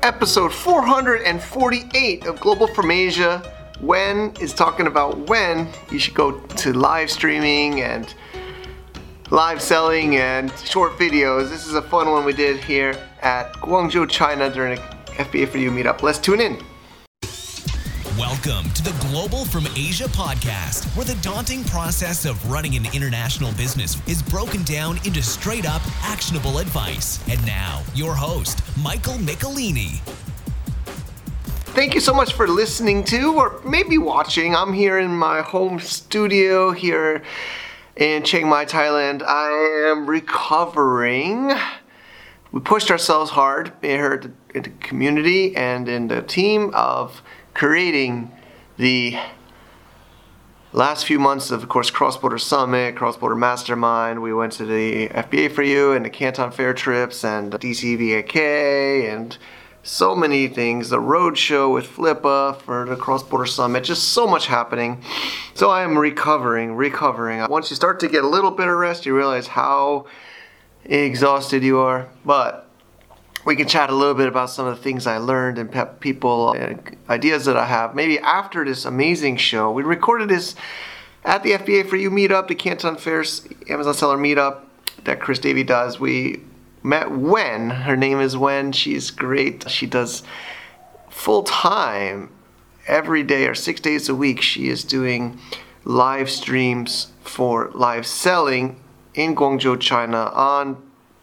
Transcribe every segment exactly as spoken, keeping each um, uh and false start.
episode four hundred forty-eight of Global from Asia. Wen is talking about when you should go to live streaming and live selling and short videos. This is a fun one we did here at Guangzhou, China during a F B A for You meetup. Let's tune in. Welcome to the Global from Asia podcast, where the daunting process of running an international business is broken down into straight up actionable advice. And now, your host, Michael Michelini. Thank you so much for listening to, or maybe watching. I'm here in my home studio here in Chiang Mai, Thailand. I am recovering. We pushed ourselves hard here in the community and in the team of creating the last few months of, of course, Cross-Border Summit, Cross-Border Mastermind. We went to the F B A for You and the Canton Fair trips and D C V A K and so many things. The roadshow with Flippa for the Cross-Border Summit. Just so much happening. So I am recovering, recovering. Once you start to get a little bit of rest, you realize how exhausted you are. But we can chat a little bit about some of the things I learned and pep people and ideas that I have. Maybe after this amazing show. We recorded this at the F B A for You meetup, the Canton Fairs Amazon Seller meetup that Chris Davey does. We met Wen. Her name is Wen. She's great. She does full time every day or six days a week. She is doing live streams for live selling in Guangzhou, China on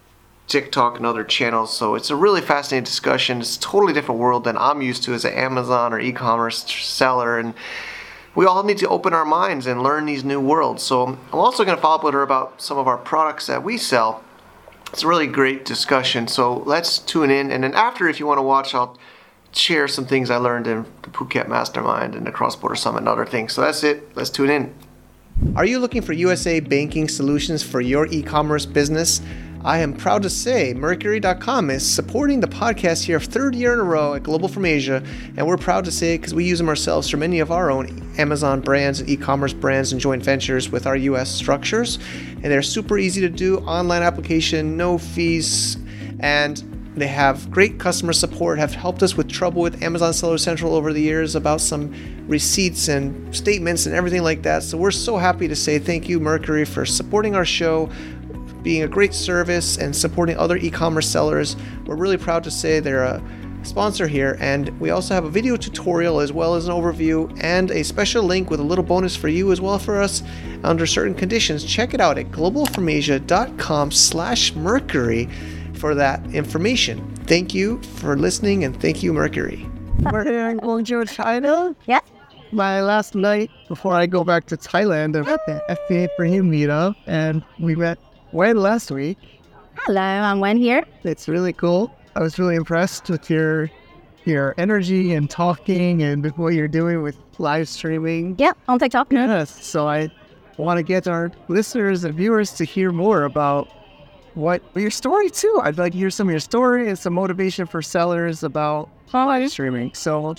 TikTok and other channels. So it's a really fascinating discussion. It's a totally different world than I'm used to as an Amazon or e-commerce seller, and we all need to open our minds and learn these new worlds. So I'm also going to follow up with her about some of our products that we sell. It's a really great discussion. So let's tune in, and then after, if you want to watch, I'll share some things I learned in the Phuket Mastermind and the Cross-Border Summit and other things. So that's it. Let's tune in. Are you looking for U S A banking solutions for your e-commerce business? I am proud to say Mercury dot com is supporting the podcast here third year in a row at Global from Asia, and we're proud to say it because we use them ourselves for many of our own Amazon brands and e-commerce brands and joint ventures with our U S structures, and they're super easy to do, online application, no fees, and they have great customer support, have helped us with trouble with Amazon Seller Central over the years about some receipts and statements and everything like that. So we're so happy to say thank you, Mercury, for supporting our show, being a great service and supporting other e-commerce sellers. We're really proud to say they're a sponsor here, and we also have a video tutorial as well as an overview and a special link with a little bonus for you as well for us under certain conditions. Check it out at globalfromasia.com slash Mercury for that information. Thank you for listening, and thank you, Mercury. We're here in Guangzhou, China. Yeah. My last night before I go back to Thailand, I'm at the F B A for You meetup, and we met Wen last week. Hello, I'm Wen here. It's really cool. I was really impressed with your your energy and talking and what you're doing with live streaming. Yeah, on TikTok. Yes. So I want to get our listeners and viewers to hear more about what your story too. I'd like to hear some of your story and some motivation for sellers about live streaming. So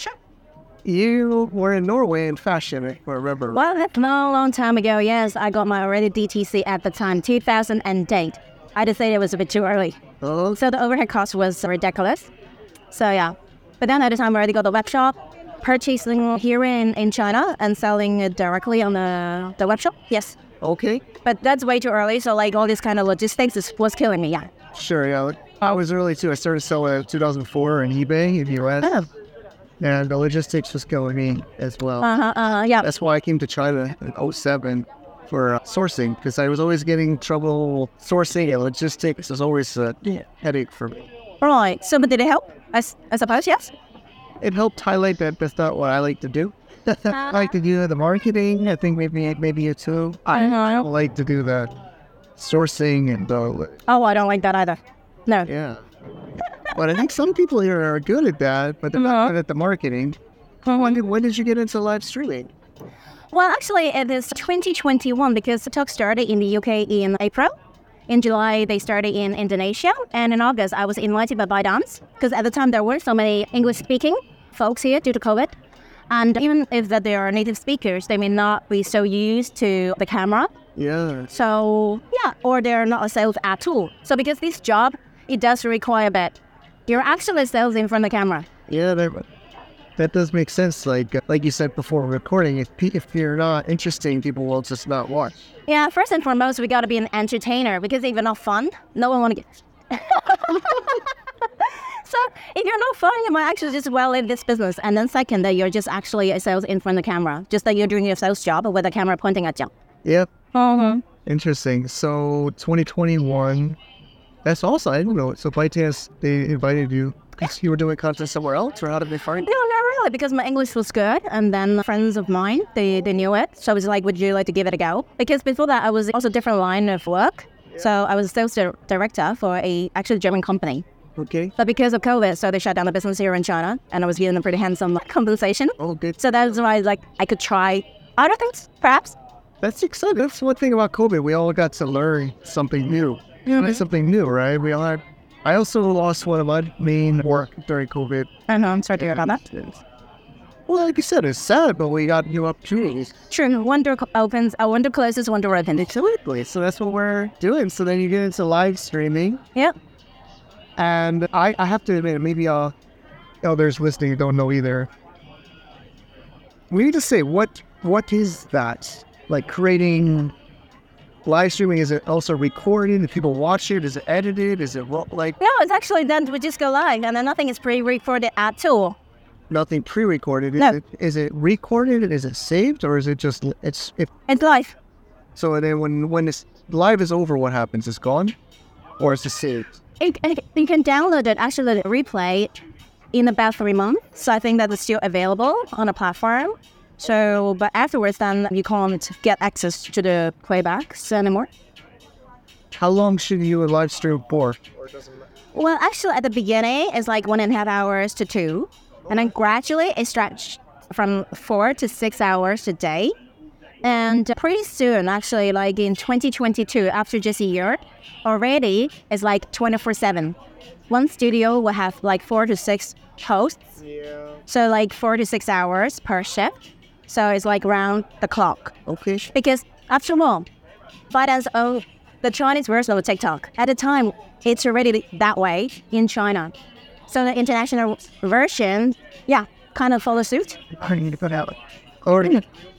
you were in Norway in fashion, I remember. Well, that's a long, long time ago. Yes, I got my already D T C at the time, two thousand eight. I just say it was a bit too early. Oh. So the overhead cost was ridiculous. So yeah. But then at the time I already got the web shop, purchasing here in, in China and selling it directly on the, the web shop. Yes. Okay. But that's way too early. So like all this kind of logistics is, was killing me. Yeah. Sure. Yeah. I was early too. I started selling in two thousand four on eBay in the U S. Oh. And the logistics was killing me as well. Uh-huh, uh-huh, yeah. That's why I came to China in oh seven for uh, sourcing, because I was always getting trouble sourcing, and logistics was always a headache for me. Right. So, but did it help? I, I suppose, yes? It helped highlight that that's not what I like to do. I like to do the marketing. I think maybe maybe you too. I Uh-huh. like to do the sourcing and the... Oh, I don't like that either. No. Yeah. But I think some people here are good at that, but they're not good at the marketing. When did, when did you get into live streaming? Well, actually, it is twenty twenty-one because TikTok started in the U K in April. In July, they started in Indonesia. And in August, I was invited by ByteDance because at the time there were so many English-speaking folks here due to COVID. And even if that they are native speakers, they may not be so used to the camera. Yeah. So, yeah, or they're not a sales at all. So because this job, it does require a bit You're actually sales in front of the camera. Yeah, that, that does make sense. Like like you said before recording, if pe- if you're not interesting, people will just not watch. Yeah, first and foremost, we got to be an entertainer because if you're not fun, no one want to get... So if you're not fun, you might actually just well in this business. And then second, that you're just actually a sales in front of the camera, just that you're doing your sales job with the camera pointing at you. Yep. Mm-hmm. Interesting. So twenty twenty-one, that's awesome. I didn't know it. So ByteDance, they invited you because you were doing content somewhere else, or how did they find No, you? not really, because my English was good. And then friends of mine, they, they knew it. So I was like, would you like to give it a go? Because before that, I was also different line of work. Yeah. So I was a sales di- director for a actually German company. Okay. But because of COVID, so they shut down the business here in China, and I was given a pretty handsome like, compensation. Oh, good. So that's why like I could try other things, perhaps. That's exciting. That's one thing about COVID. We all got to learn something new. Mm-hmm. Something new, right? We all had. I also lost one of my main work during COVID. I know. I'm sorry to hear about that. Well, like you said, it's sad, but we got new opportunities. True. One door opens, uh, one door closes, one door opens. Absolutely. So that's what we're doing. So then you get into live streaming. Yep. And I, I have to admit, maybe uh, others listening don't know either. We need to say, what what is that? Like creating live streaming, is it also recorded? Do people watch it? Is it edited? Is it ro- like... No, it's actually done. We just go live, and then nothing is pre-recorded at all. Nothing pre-recorded? Is, No. it, is it recorded? Is it saved? Or is it just... It's if, It's live. So then when, when this live is over, what happens? It's gone? Or is it saved? It, it, you can download it, actually the replay, in about three months. So I think that is still available on the platform. So, but afterwards, then you can't get access to the playbacks anymore. How long should you live stream for? Well, actually, at the beginning, it's like one and a half hours to two. And then gradually, it stretched from four to six hours a day. And pretty soon, actually, like in twenty twenty-two, after just a year, already it's like twenty-four seven. One studio will have like four to six hosts. Yeah. So like four to six hours per shift. So it's like round the clock. Okay. Because after all, ByteDance owned the Chinese version of TikTok. At the time, it's already that way in China. So the international version, yeah, kind of follows suit. I need to put out. Already.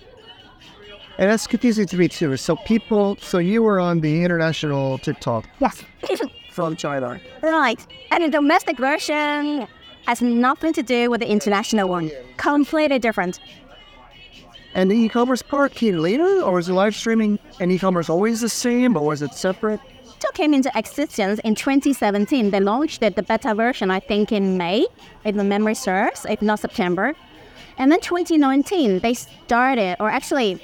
And that's confusing to me too. So people, so you were on the international TikTok Yes. from China. Right. And the domestic version has nothing to do with the international one. Completely different. And the e-commerce part came later, or is the live streaming and e-commerce always the same, or was it separate? TikTok came into existence in twenty seventeen. They launched it, the beta version, I think in May, if the memory serves, if not September. And then twenty nineteen, they started, or actually,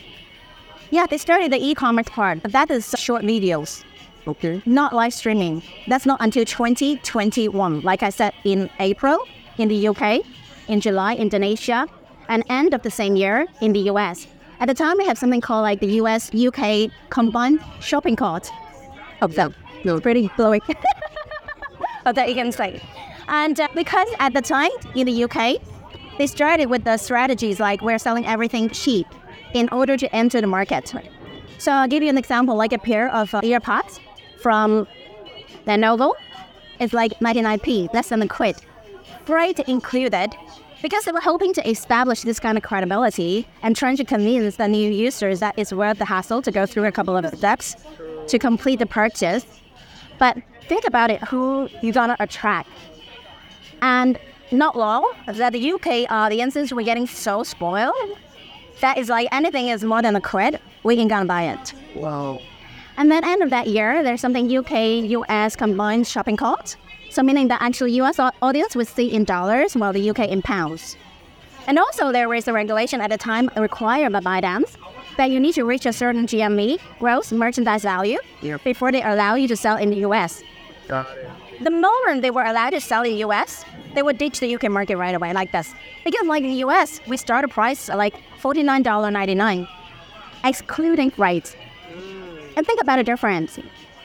yeah, they started the e-commerce part. But that is short videos, Okay. not live streaming. That's not until twenty twenty-one. Like I said, in April, in the U K, in July, Indonesia, and end of the same year in the U S. At the time, we have something called like the U S U K combined shopping cart of them. No. Pretty blowing. But that you can say. And uh, because at the time in the U K, they started with the strategies like we're selling everything cheap in order to enter the market. So I'll give you an example, like a pair of uh, earpods from Lenovo. It's like ninety-nine p, less than a quid. Freight included. Because they were hoping to establish this kind of credibility and trying to convince the new users that it's worth the hassle to go through a couple of steps to complete the purchase. But think about it, who you gonna attract? And not long, that the U K audiences were getting so spoiled that is like anything is more than a quid, we can gonna buy it. Wow. And then end of that year, there's something U K U S combined shopping cart. So meaning that actually U S audience would see in dollars while the U K in pounds. And also there was a regulation at the time required by ByteDance that you need to reach a certain G M V, gross merchandise value, Yep. before they allow you to sell in the U S. Got it. The moment they were allowed to sell in the U S, they would ditch the U K market right away like this. Because like in the U S, we start a price at like forty-nine ninety-nine, excluding freight. And think about the difference.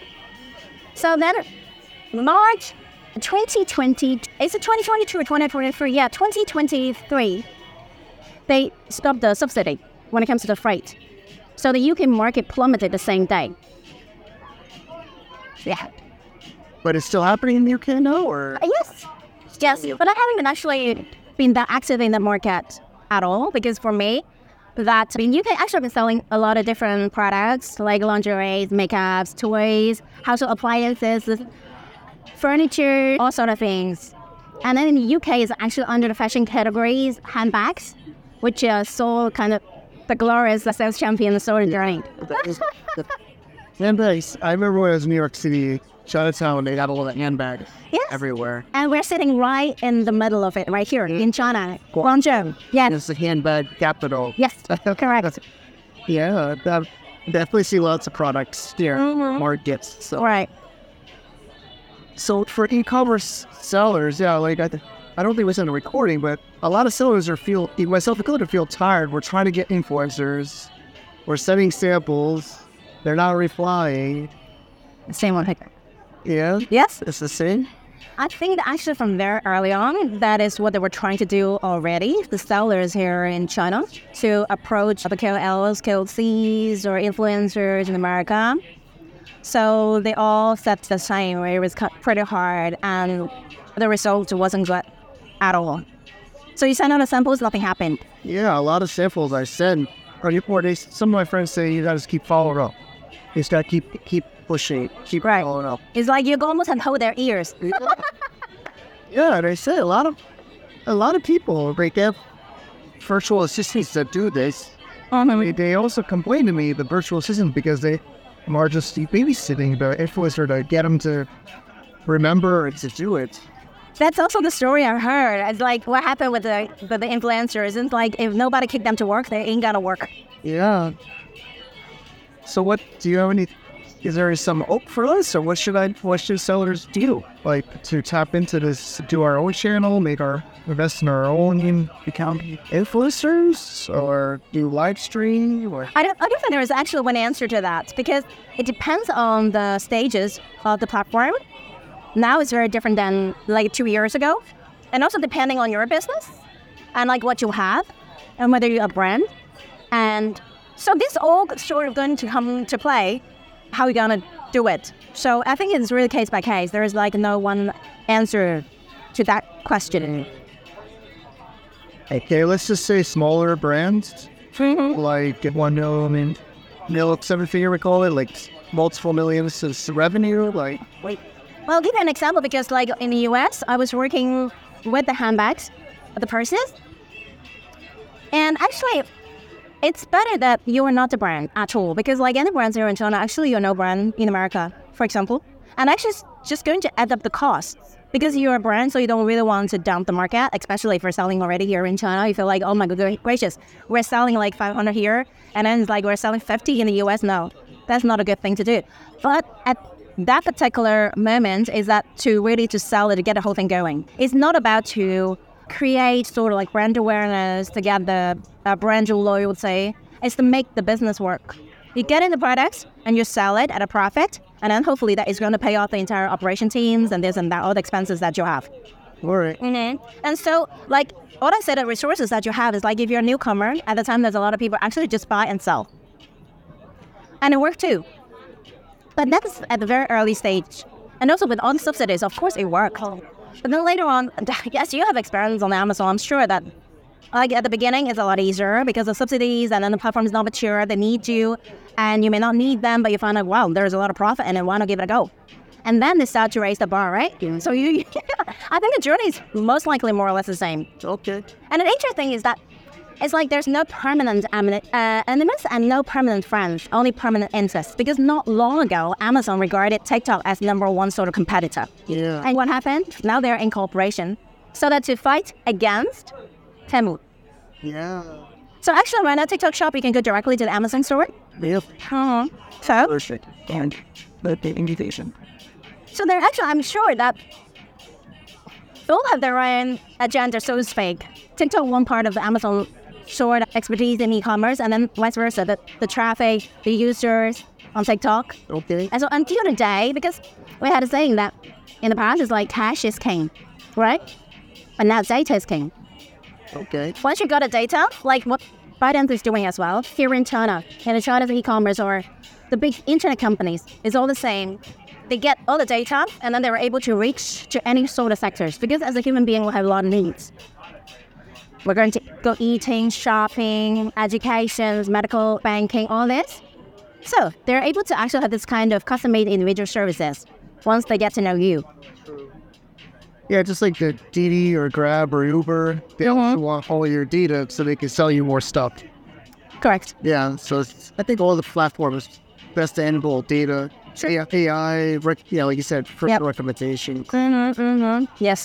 So then March twenty twenty, is it twenty twenty-two or twenty twenty-three? Yeah, twenty twenty-three, they stopped the subsidy when it comes to the freight. So the U K market plummeted the same day. Yeah. But it's still happening in the U K now, or? Uh, yes, yes, but I haven't been actually been that active in the market at all, because for me, that in U K actually I've been selling a lot of different products like lingerie, makeups, toys, household appliances, furniture, all sort of things. And then in the U K is actually under the fashion categories, handbags, which is so kind of the glorious sales champion sort of journey. Handbags. I remember when I was in New York City, Chinatown, they got a lot of handbags Yes. everywhere. And we're sitting right in the middle of it, right here in China, Guangzhou. Yes, It's the handbag capital. yes, correct. Yeah, that, definitely see lots of products here, Mhm. markets. So. Right. So for e-commerce sellers, yeah, like I, th- I don't think it was in the recording, but a lot of sellers are feel, myself included, feel tired. We're trying to get influencers. We're sending samples. They're not replying. Same one. Yeah, Yes. it's the same. I think that actually from very early on, that is what they were trying to do already, the sellers here in China, to approach the K O Ls, K O Cs, or influencers in America. So they all said the same, where it was cut pretty hard, and the result wasn't good at all. So you send out the samples, nothing happened. Yeah, a lot of samples I send. Or, you- or they, some of my friends say you gotta just keep following up. You just gotta keep keep pushing, keep Right. following up. It's like you almost can hold their ears. Yeah, they say a lot of a lot of people they have virtual assistants that do this. They, they also complain to me, the virtual assistants, because they are just babysitting the influencer to get them to remember and to do it. That's also the story I heard. It's like what happened with the with the influencers. It's like if nobody kicked them to work, they ain't gonna work. Yeah. So what do you have any? Is there some hope for us, or what should I? What should sellers do? Like to tap into this, do our own channel, make our invest in our own become influencers, or do live stream, or I don't, I don't think there is actually one answer to that, because it depends on the stages of the platform. Now it's very different than like two years ago. And also depending on your business and like what you have and whether you're a brand. And so this all sort of going to come to play, how you're going to do it. So I think it's really case by case. There is like no one answer to that question. okay, let's just say smaller brands, Mhm. like one million, mil seven figure we call it, like multiple millions of revenue, like Wait. Well, I'll give you an example, because like in the U S, I was working with the handbags, the purses. And actually, it's better that you are not a brand at all, because like any brands here in China, actually you're no brand in America, for example. And actually it's just going to add up the costs, because you're a brand, so you don't really want to dump the market, especially if we're selling already here in China. You feel like, oh my good gracious, we're selling like five hundred here, and then it's like we're selling fifty in the U S. No, that's not a good thing to do. But at that particular moment is that to really to sell it, to get the whole thing going. It's not about to create sort of like brand awareness, to get the uh, brand loyalty. It's to make the business work. You get in the products and you sell it at a profit, and then hopefully that is going to pay off the entire operation teams and this and that, all the expenses that you have. all right. Mm-hmm. And so, like, what I said, the resources that you have is like if you're a newcomer, at the time there's a lot of people actually just buy and sell. And it worked too. But that's at the very early stage. And also with all the subsidies, of course it worked. But then later on, yes, you have experience on Amazon. I'm sure that like at the beginning, it's a lot easier because of subsidies, and then the platform is not mature. They need you, and you may not need them, but you find out, wow, there's a lot of profit, and then why not give it a go? And then they start to raise the bar, right? So you, I think the journey is most likely more or less the same. Okay. And the interesting thing is that it's like there's no permanent uh, enemies and no permanent friends, only permanent interests. Because not long ago, Amazon regarded TikTok as number one sort of competitor. Yeah. And what happened? Now they're in cooperation, so that to fight against Temu. Yeah. So actually, right now, TikTok Shop, you can go directly to the Amazon store. Yep. Uh-huh. So, Perfect. And the invitation. so they're actually, I'm sure that they all have their own agenda, so to speak. TikTok one part of the Amazon store expertise in e-commerce, and then vice versa, the, the traffic, the users on TikTok. Okay. And so until today, because we had a saying that in the past, it's like cash is king, right? But now data is king. Okay. Once you got the data, like what ByteDance is doing as well, here in China, and in China's e-commerce or the big internet companies, it's all the same. they get all the data, and then they were able to reach to any sort of sectors. Because as a human being, we have a lot of needs. We're going to go eating, shopping, education, medical, banking, all this. So they're able to actually have this kind of custom-made individual services once they get to know you. Yeah, just like the Didi or Grab or Uber, they Mm-hmm. also want all your data so they can sell you more stuff. Correct. Yeah, so it's, I think all the platforms best to enable data, Sure. A I, rec- yeah, like you said, first Yep. recommendation. Mm-hmm, mm-hmm. Yes.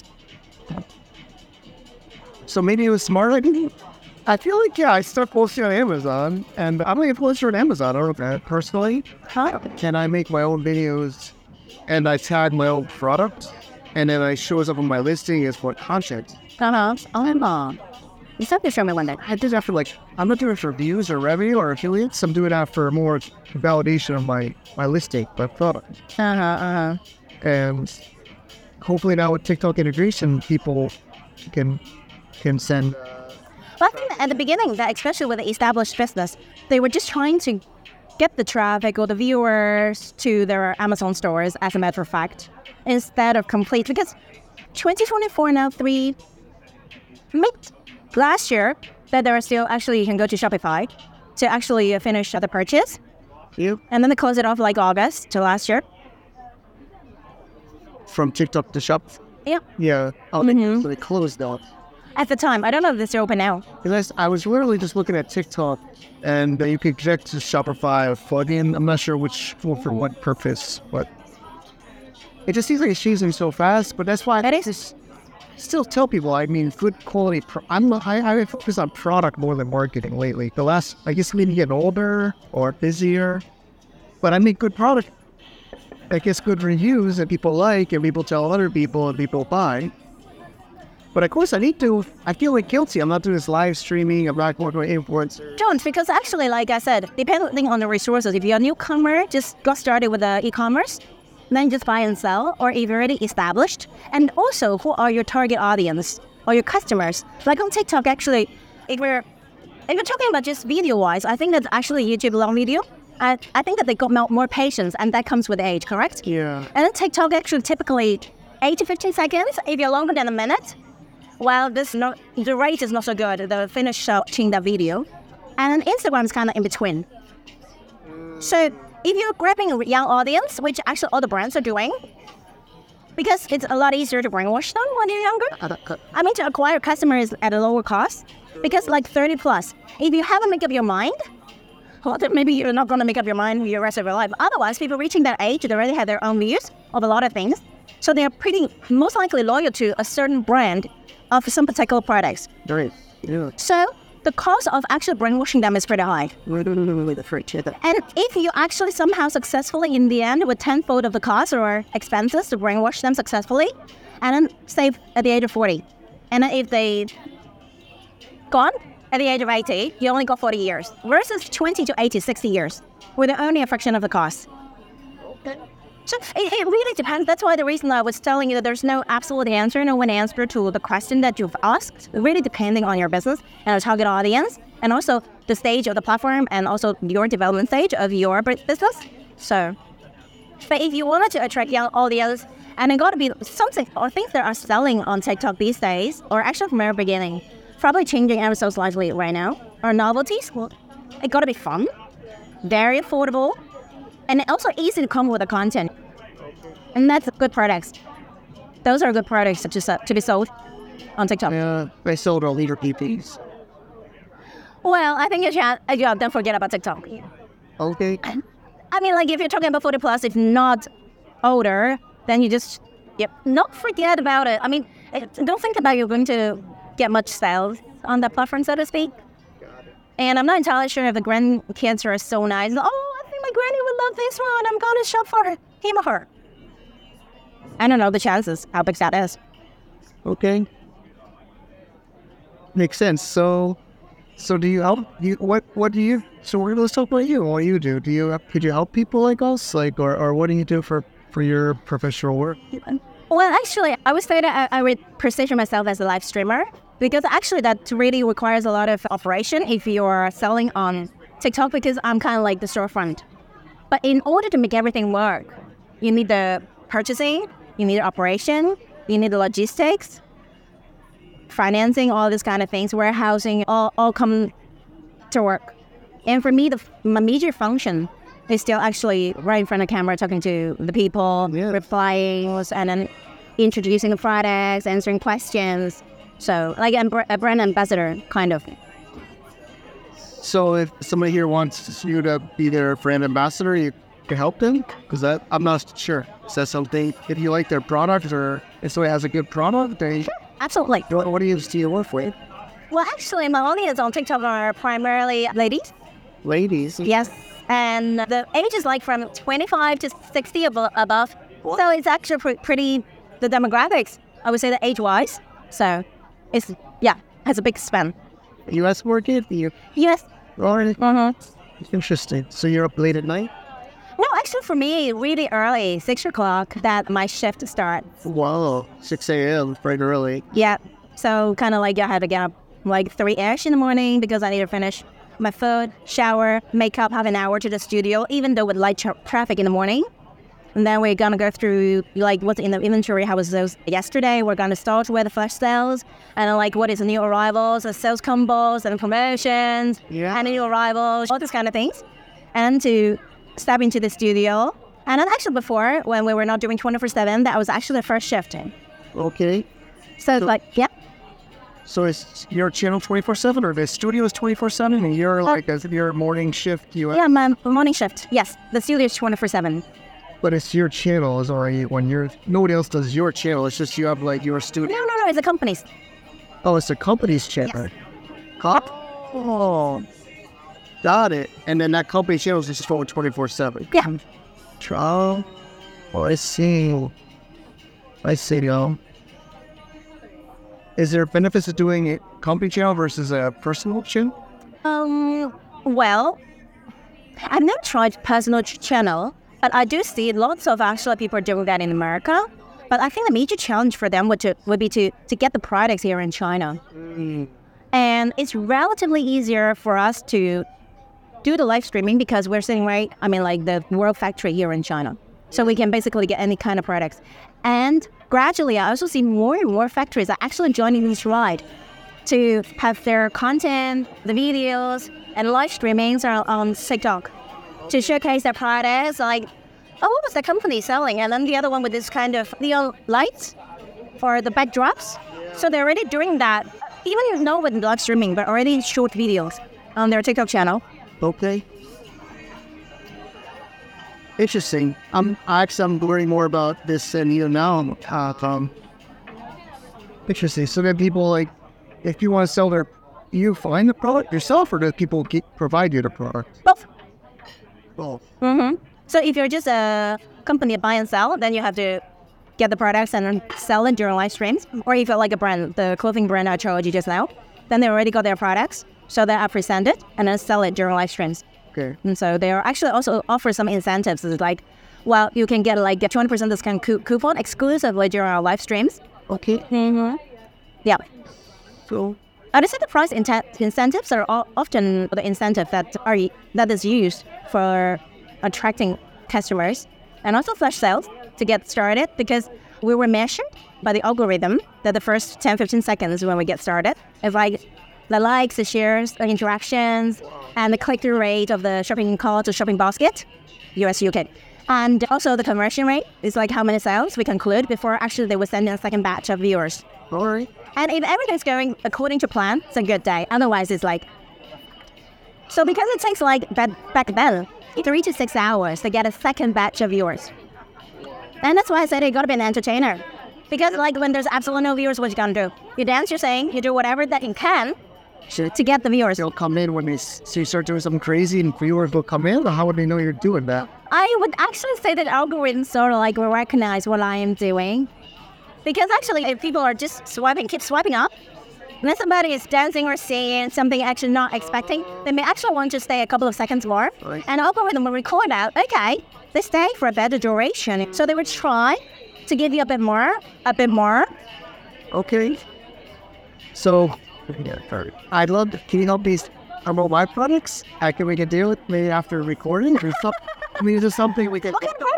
So maybe it was smart. I didn't- I feel like, yeah, I start posting on Amazon, and I'm an influencer on Amazon, I don't know that personally. Huh? And I make my own videos, and I tag my own product, and then it shows up on my listing as for content. Uh-huh. Oh, mom. You have to show me one day. I did that for like, I'm not doing it for views or revenue or affiliates. I'm doing that for more validation of my, my listing, my product. Uh-huh, uh-huh. And hopefully now with TikTok integration, people can can send. But I think that at the beginning, that especially with the established business, they were just trying to get the traffic or the viewers to their Amazon stores, as a matter of fact, instead of complete. Because twenty twenty-four now, three, mid last year, that there are still actually, you can go to Shopify to actually uh, finish the purchase. You And then they close it off like August to last year. from TikTok to Shop. Yeah. Yeah. Oh, Mhm. they, so they closed now. At the time, I don't know if it's open now. Because I was literally just looking at TikTok, and uh, you could connect to Shopify or plugin. I'm not sure which for, for what purpose, but it just seems like it's changing so fast. But that's why I It is. just still tell people. I mean, good quality. Pro- I'm I, I focus on product more than marketing lately. The last, I guess, maybe getting older or busier, but I make good product. I guess good reviews that people like, and people tell other people, and people buy. But of course, I need to. I feel like guilty. I'm not doing this live streaming. I'm not working with influencers. Don't, because actually, like I said, depending on the resources, if you're a newcomer, just got started with the e-commerce, then just buy and sell, or if you're already established. And also, who are your target audience or your customers? Like on TikTok, actually, if we're if you're talking about just video-wise, I think that's actually YouTube long video. I, I think that they got more, more patience, and that comes with age, correct? Yeah. And then TikTok actually typically eight to fifteen seconds. If you're longer than a minute, well, this not the rate is not so good. The finish watching the video, and then Instagram is kind of in between. So if you're grabbing a young audience, which actually all the brands are doing, because it's a lot easier to brainwash them when you're younger. I mean, to acquire customers at a lower cost, because like thirty plus, if you haven't made up your mind, well, then maybe you're not going to make up your mind for the rest of your life. Otherwise, people reaching that age, they already have their own views of a lot of things. So they're pretty, most likely loyal to a certain brand of some particular products. Right. Yeah. So the cost of actually brainwashing them is pretty high. The fridge. And if you actually somehow successfully in the end with tenfold of the cost or expenses to brainwash them successfully, and then save at the age of forty. And then if they gone at the age of eighty, you only got forty years versus twenty to eighty, sixty years with only a fraction of the cost. So it, it really depends. That's why the reason I was telling you that there's no absolute answer, no one answer to the question that you've asked, really depending on your business and your target audience, and also the stage of the platform and also your development stage of your business. So, but if you wanted to attract young audience, and it got to be something or things that are selling on TikTok these days, or actually from the very beginning, probably changing ever so slightly right now, or novelties, well, it got to be fun, very affordable, and also easy to come with the content. And that's good products. Those are good products to, to, to be sold on TikTok. Yeah, I sold all leader P Ps. Well, I think you should, yeah, don't forget about TikTok. Okay. I mean, like if you're talking about forty plus, if not older, then you just, yep, not forget about it. I mean, don't think about you're going to get much sales on that platform, so to speak. And I'm not entirely sure if the grandkids are so nice. Oh, I think my granny would love this one. I'm going to shop for him or her. I don't know the chances, how big that is. Okay. Makes sense. So, so do you help? You what? What do you? So we're let's talk about you. What do you do? Do you could you help people like us? Like, or, or what do you do for for your professional work? Well, actually, I would say that I, I would position myself as a live streamer, because actually that really requires a lot of operation if you're selling on TikTok, because I'm kind of like the storefront. But in order to make everything work, You need the purchasing, you need the operation, you need the logistics, financing, all these kind of things, warehousing, all, all come to work. And for me, the my major function is still actually right in front of the camera, talking to the people, Yeah. replying, and then introducing the products, answering questions. So like a, br- a brand ambassador, kind of. So if somebody here wants you to be their brand ambassador, you can help them? Because I'm not sure. Is that something, if you like their product or if somebody has a good product, they, Absolutely. what, what do you do you work with? Well, actually, my audience on TikTok are primarily ladies. Ladies. Yes. And the age is like from twenty-five to sixty abo- above. So it's actually pre- pretty, the demographics, I would say the age-wise. So it's, yeah, has a big span. U S market? You Yes. already? Mm-hmm. Interesting. So you're up late at night? No, actually for me, really early, six o'clock, that my shift starts. Wow. six a.m. Bright early. Yeah. So kind of like I had to get up like three-ish in the morning because I need to finish my food, shower, makeup, have an hour to the studio, even though with light tra- traffic in the morning. And then we're going to go through like what's in the inventory, how was those yesterday. We're going to start with the flash sales and then, like what is the new arrivals, the sales combos and promotions, Yeah. and new arrivals, all these kind of things. And to step into the studio. And then actually before, when we were not doing twenty-four seven, that was actually the first shift. Okay. So it's like, yeah. So is your channel twenty-four seven or the studio is twenty-four seven and you're like, as your morning shift, you Yeah, my morning shift. Yes, the studio is twenty-four seven. But it's your channel is already when you're, nobody else does your channel. It's just you have like your studio. No, no, no, it's the company's. Oh, it's the company's channel. Cop? Oh, got it. And then that company channel is just for twenty-four seven. Yeah. Oh, oh, I see. I see, yo. Is there benefits to doing a company channel versus a personal channel? Um, well, I've never tried personal ch- channel, but I do see lots of actually people doing that in America. But I think the major challenge for them would, to, would be to, to get the products here in China. Mm. And it's relatively easier for us to do the live streaming because we're sitting right, I mean, like the World Factory here in China. So we can basically get any kind of products. And gradually, I also see more and more factories are actually joining this ride to have their content, the videos, and live streamings are on TikTok to showcase their products. Like, oh, what was the company selling? And then the other one with this kind of neon lights for the backdrops. So they're already doing that, even not with live streaming, but already short videos on their TikTok channel. Okay. Interesting. I'm actually I'm learning more about this than you now. Uh, um, interesting. So then people like, if you want to sell their, you find the product yourself, or do people get, provide you the product? Both. Both. Mm-hmm. So if you're just a company buy and sell, then you have to get the products and sell it during live streams. Or if you're like a brand, the clothing brand I showed you just now, then they already got their products, so they are presented and then sell it during live streams. Okay. And so they are actually also offer some incentives. It's like, well, you can get like a twenty percent discount coup- coupon exclusively during our live streams. Okay. Mm-hmm. Yeah. So I would say the price inten- incentives are o- often the incentive that are that is used for attracting customers and also flash sales to get started, because we were measured by the algorithm that the first ten to fifteen seconds when we get started, if like the likes, the shares, the interactions, and the click-through rate of the shopping cart to shopping basket, U S, U K. And also the conversion rate is like how many sales we conclude before actually they will send in a second batch of viewers. all right. And if everything's going according to plan, it's a good day. Otherwise, it's like... So because it takes like back, back then, three to six hours to get a second batch of viewers. And that's why I said you gotta be an entertainer. Because like when there's absolutely no viewers, what you gonna do? You dance, you sing, you do whatever that you can to get the viewers. They'll come in when they s- so you start doing something crazy and viewers will come in, or how would they know you're doing that? I would actually say that algorithms sort of like will recognize what I am doing. Because actually, if people are just swiping, keep swiping up, and then somebody is dancing or singing something actually not expecting, they may actually want to stay a couple of seconds more. Right. And algorithm will record out, okay, they stay for a better duration. So they would try to give you a bit more, a bit more. Okay. So, yeah, sorry. I'd love to, can you help me promote my products? How can we get deal with maybe after recording or something? I mean, is there something we can... What kind of products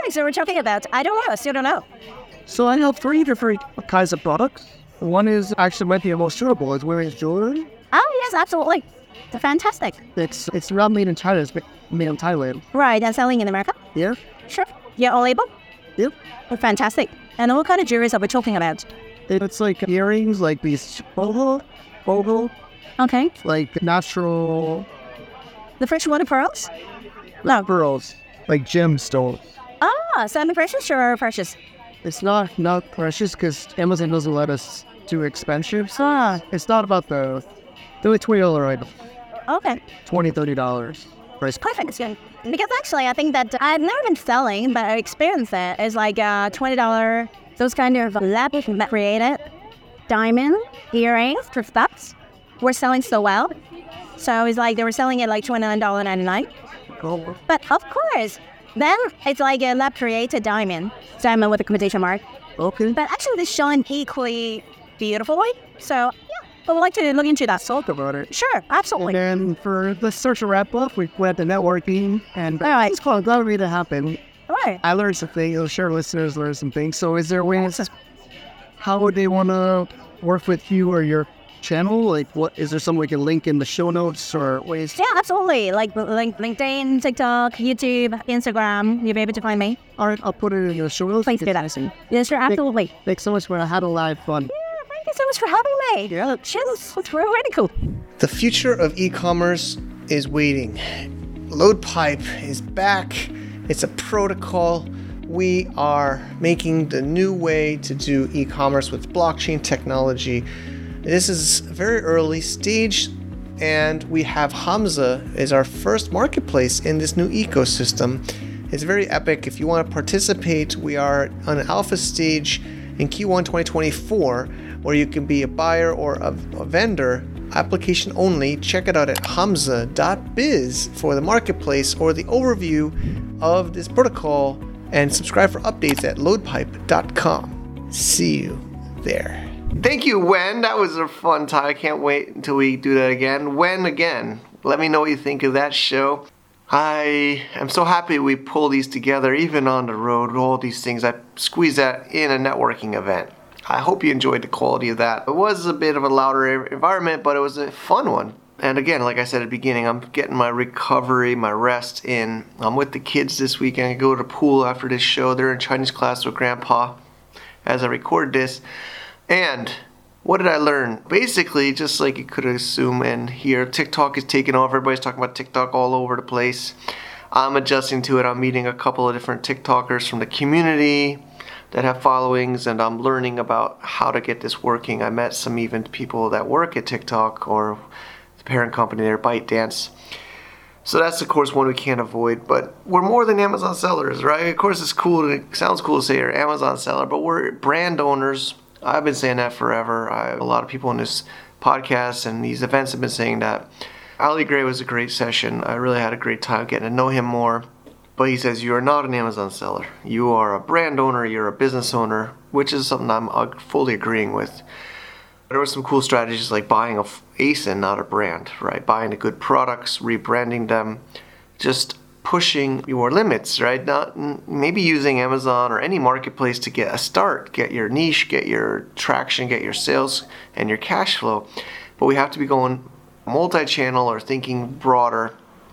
products that we're talking about? I don't know. I still don't know. So I have three different kinds of products. One is actually might be the most durable. It's wearing jewelry. Oh, yes, absolutely. It's fantastic. It's it's not made in China. It's made in Thailand. Right, and selling in America? Yeah. Sure. Your own label? Yep. Oh, fantastic. And what kind of jewelry are we talking about? It's like earrings, like these boho, boho, Okay. like natural The freshwater pearls? No. pearls, like gemstones. Ah, semi-precious or precious? It's not not precious because Amazon doesn't let us do expensive. So Ah, it's not about the the twenty dollar item, okay. twenty thirty dollars price. Perfect. So, because actually, I think that I've never been selling, but I experienced it. It's like uh, twenty dollars, those kind of lab created diamond earrings for stuffs were selling so well. So it's like they were selling it like twenty-nine ninety-nine. Oh, But of course, then it's like a lab created diamond, diamond with a quotation mark. okay. But actually, they shine equally beautifully. So yeah, I would like to look into that. Talk about it. Sure, And absolutely. then for the search and wrap up, we went to networking, and All right. it's called glad to happen. Right. I learned some things. I'll share listeners learn some things. So is there ways? How would they want to work with you or your channel? Like, what is there something we can link in the show notes or ways? Yeah, absolutely. Like link, LinkedIn, TikTok, YouTube, Instagram. You'll be able to find me. All right, I'll put it in the show notes. Please do that. Yes, sure, absolutely. Thanks so much for had a live fun. Yeah, thank you so much for having me. Yeah. Cheers. It's really cool. The future of e-commerce is waiting. LoadPipe is back. It's a protocol. We are making the new way to do e-commerce with blockchain technology. This is very early stage, and we have Hamza as our first marketplace in this new ecosystem. It's very epic. If you want to participate, we are on an alpha stage in Q one twenty twenty-four, where you can be a buyer or a, a vendor, application only. Check it out at hamza dot biz for the marketplace or the overview of this protocol, and subscribe for updates at loadpipe dot com. See you there. Thank you, Wen. That was a fun time. I can't wait until we do that again. Wen again. Let me know what you think of that show. I am so happy we pull these together, even on the road, all these things. I squeeze that in a networking event. I hope you enjoyed the quality of that. It was a bit of a louder environment, but it was a fun one. And again, like I said at the beginning, I'm getting my recovery, my rest in. I'm with the kids this weekend. I go to the pool after this show. They're in Chinese class with Grandpa as I record this. And what did I learn? Basically, just like you could assume and hear, TikTok is taking over. Everybody's talking about TikTok all over the place. I'm adjusting to it. I'm meeting a couple of different TikTokers from the community that have followings, and I'm learning about how to get this working. I met some even people that work at TikTok or the parent company there, ByteDance. So that's, of course, one we can't avoid. But we're more than Amazon sellers, right? Of course, it's cool. It sounds cool to say you're an Amazon seller, but we're brand owners. I've been saying that forever. I, a lot of people in this podcast and these events have been saying that. Ali Gray was a great session. I really had a great time getting to know him more. But he says, you are not an Amazon seller. You are a brand owner, you're a business owner, which is something I'm fully agreeing with. There were some cool strategies like buying a A S I N, not a brand, right? Buying the good products, rebranding them, just pushing your limits, right? Not maybe using Amazon or any marketplace to get a start, get your niche, get your traction, get your sales and your cash flow. But we have to be going multi-channel or thinking broader.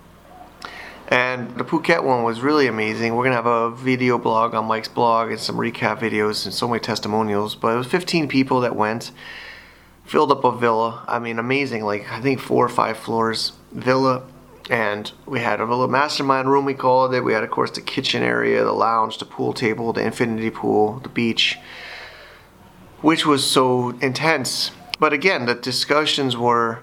And the Phuket one was really amazing. We're gonna have a video blog on Mike's blog and some recap videos and so many testimonials. But it was fifteen people that went, filled up a villa. I mean, amazing. Like I think four or five floors villa. And we had a little mastermind room, we called it. We had, of course, the kitchen area, the lounge, the pool table, the infinity pool, the beach, which was so intense. But again, the discussions were,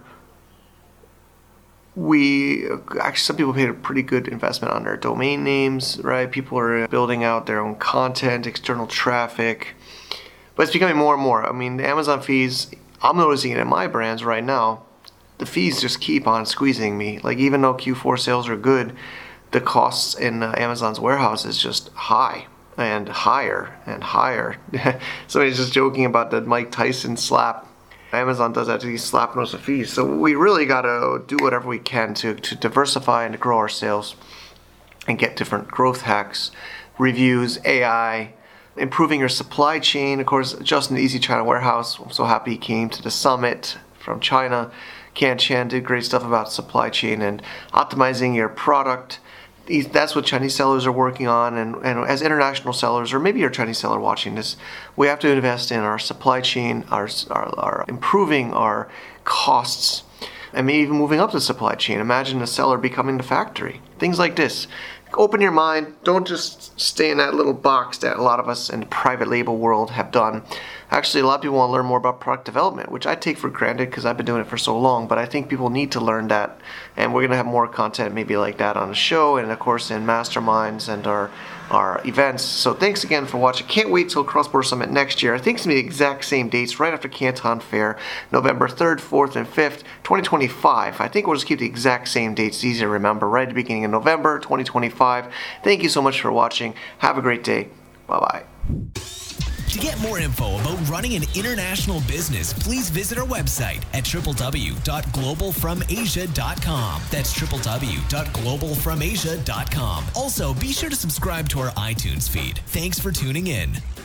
we, actually some people paid a pretty good investment on their domain names, right? People are building out their own content, external traffic. But it's becoming more and more. I mean, the Amazon fees, I'm noticing it in my brands right now. The fees just keep on squeezing me. Like even though Q four sales are good, the costs in uh, Amazon's warehouse is just high and higher and higher. Somebody's just joking about the Mike Tyson slap. Amazon does that to these slapping us with fees. So we really got to do whatever we can to, to diversify and to grow our sales and get different growth hacks reviews, A I, improving your supply chain. Of course, Justin, Easy China Warehouse, I'm so happy he came to the summit from China. Ken Chan did great stuff about supply chain and optimizing your product. That's what Chinese sellers are working on, and, and as international sellers, or maybe you're a Chinese seller watching this, we have to invest in our supply chain, our, our, our improving our costs, and maybe even moving up the supply chain. Imagine a seller becoming the factory. Things like this. Open your mind. Don't just stay in that little box that a lot of us in the private label world have done. Actually, a lot of people want to learn more about product development, which I take for granted because I've been doing it for so long, but I think people need to learn that, and we're going to have more content maybe like that on the show, and of course in masterminds and our our events. So thanks again for watching. Can't wait till Cross Border Summit next year. I think it's going to be the exact same dates, right after Canton Fair, November third, fourth, and fifth, twenty twenty-five. I think we'll just keep the exact same dates. It's easy to remember, right at the beginning of November twenty twenty-five. Thank you so much for watching. Have a great day. Bye-bye. To get more info about running an international business, please visit our website at w w w dot global from asia dot com. That's w w w dot global from asia dot com. Also, be sure to subscribe to our iTunes feed. Thanks for tuning in.